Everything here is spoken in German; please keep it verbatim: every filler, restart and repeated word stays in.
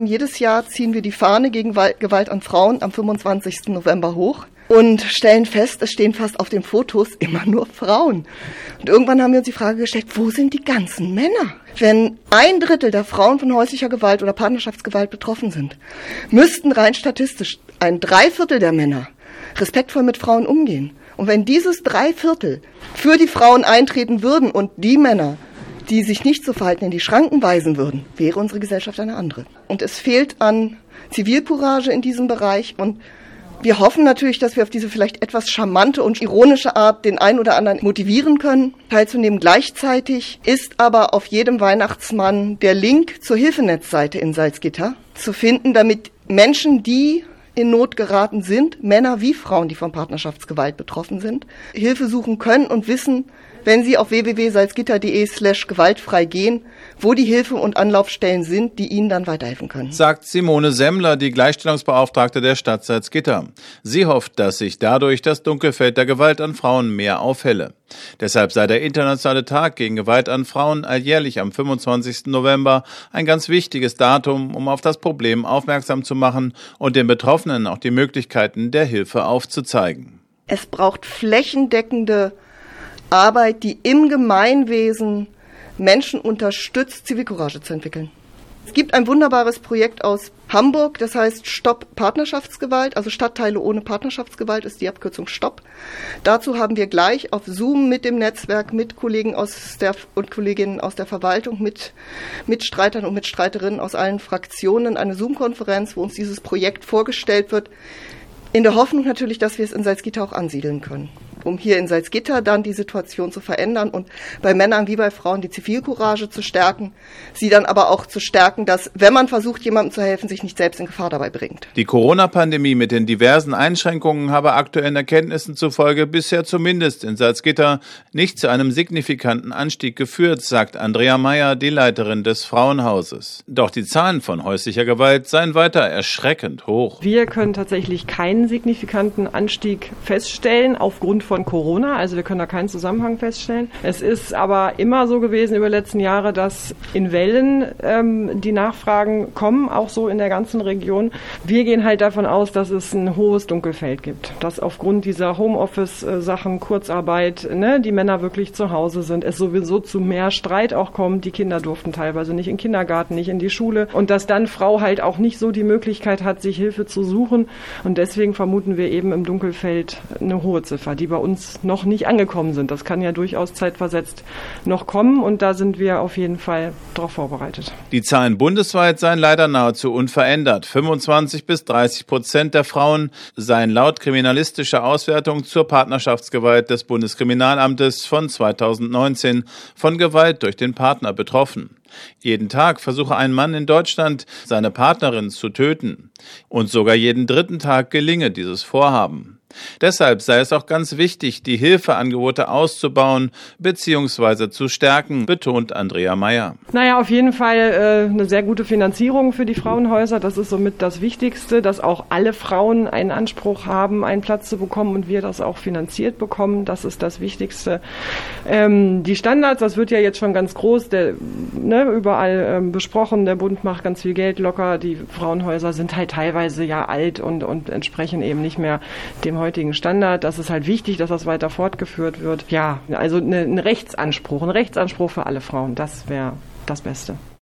Jedes Jahr ziehen wir die Fahne gegen Gewalt an Frauen am fünfundzwanzigsten November hoch und stellen fest, es stehen fast auf den Fotos immer nur Frauen. Und irgendwann haben wir uns die Frage gestellt, wo sind die ganzen Männer? Wenn ein Drittel der Frauen von häuslicher Gewalt oder Partnerschaftsgewalt betroffen sind, müssten rein statistisch ein Dreiviertel der Männer respektvoll mit Frauen umgehen. Und wenn dieses Dreiviertel für die Frauen eintreten würden und die Männer, die sich nicht so verhalten, in die Schranken weisen würden, wäre unsere Gesellschaft eine andere. Und es fehlt an Zivilcourage in diesem Bereich. Und wir hoffen natürlich, dass wir auf diese vielleicht etwas charmante und ironische Art den einen oder anderen motivieren können, teilzunehmen. Gleichzeitig ist aber auf jedem Weihnachtsmann der Link zur Hilfenetzseite in Salzgitter zu finden, damit Menschen, die in Not geraten sind, Männer wie Frauen, die von Partnerschaftsgewalt betroffen sind, Hilfe suchen können und wissen, wenn Sie auf w w w punkt salzgitter.de slash gewaltfrei gehen, wo die Hilfe- und Anlaufstellen sind, die Ihnen dann weiterhelfen können. Sagt Simone Semmler, die Gleichstellungsbeauftragte der Stadt Salzgitter. Sie hofft, dass sich dadurch das Dunkelfeld der Gewalt an Frauen mehr aufhelle. Deshalb sei der Internationale Tag gegen Gewalt an Frauen alljährlich am fünfundzwanzigsten November ein ganz wichtiges Datum, um auf das Problem aufmerksam zu machen und den Betroffenen auch die Möglichkeiten der Hilfe aufzuzeigen. Es braucht flächendeckende Arbeit, die im Gemeinwesen Menschen unterstützt, Zivilcourage zu entwickeln. Es gibt ein wunderbares Projekt aus Hamburg, das heißt Stopp Partnerschaftsgewalt, also Stadtteile ohne Partnerschaftsgewalt ist die Abkürzung Stopp. Dazu haben wir gleich auf Zoom mit dem Netzwerk, mit Kollegen aus der und Kolleginnen aus der Verwaltung, mit Mitstreitern und Mitstreiterinnen aus allen Fraktionen eine Zoom-Konferenz, wo uns dieses Projekt vorgestellt wird, in der Hoffnung natürlich, dass wir es in Salzgitter auch ansiedeln können, um hier in Salzgitter dann die Situation zu verändern und bei Männern wie bei Frauen die Zivilcourage zu stärken, sie dann aber auch zu stärken, dass, wenn man versucht, jemandem zu helfen, sich nicht selbst in Gefahr dabei bringt. Die Corona-Pandemie mit den diversen Einschränkungen habe aktuellen Erkenntnissen zufolge bisher zumindest in Salzgitter nicht zu einem signifikanten Anstieg geführt, sagt Andrea Meyer, die Leiterin des Frauenhauses. Doch die Zahlen von häuslicher Gewalt seien weiter erschreckend hoch. Wir können tatsächlich keinen signifikanten Anstieg feststellen aufgrund von Corona, also wir können da keinen Zusammenhang feststellen. Es ist aber immer so gewesen über die letzten Jahre, dass in Wellen ähm, die Nachfragen kommen, auch so in der ganzen Region. Wir gehen halt davon aus, dass es ein hohes Dunkelfeld gibt, dass aufgrund dieser Homeoffice-Sachen, Kurzarbeit, ne, die Männer wirklich zu Hause sind, es sowieso zu mehr Streit auch kommt. Die Kinder durften teilweise nicht in den Kindergarten, nicht in die Schule und dass dann Frau halt auch nicht so die Möglichkeit hat, sich Hilfe zu suchen und deswegen vermuten wir eben im Dunkelfeld eine hohe Ziffer, die bei uns noch nicht angekommen sind. Das kann ja durchaus zeitversetzt noch kommen und da sind wir auf jeden Fall darauf vorbereitet. Die Zahlen bundesweit seien leider nahezu unverändert. fünfundzwanzig bis dreißig Prozent der Frauen seien laut kriminalistischer Auswertung zur Partnerschaftsgewalt des Bundeskriminalamtes von zweitausendneunzehn von Gewalt durch den Partner betroffen. Jeden Tag versuche ein Mann in Deutschland, seine Partnerin zu töten. Und sogar jeden dritten Tag gelinge dieses Vorhaben. Deshalb sei es auch ganz wichtig, die Hilfeangebote auszubauen bzw. zu stärken, betont Andrea Meyer. Naja, auf jeden Fall äh, eine sehr gute Finanzierung für die Frauenhäuser. Das ist somit das Wichtigste, dass auch alle Frauen einen Anspruch haben, einen Platz zu bekommen und wir das auch finanziert bekommen. Das ist das Wichtigste. Ähm, die Standards, das wird ja jetzt schon ganz groß, der, ne, überall ähm, besprochen. Der Bund macht ganz viel Geld locker. Die Frauenhäuser sind halt teilweise ja alt und, und entsprechen eben nicht mehr dem heutigen Standard. Das ist halt wichtig, dass das weiter fortgeführt wird. Ja, also eine, ein Rechtsanspruch, ein Rechtsanspruch für alle Frauen, das wäre das Beste.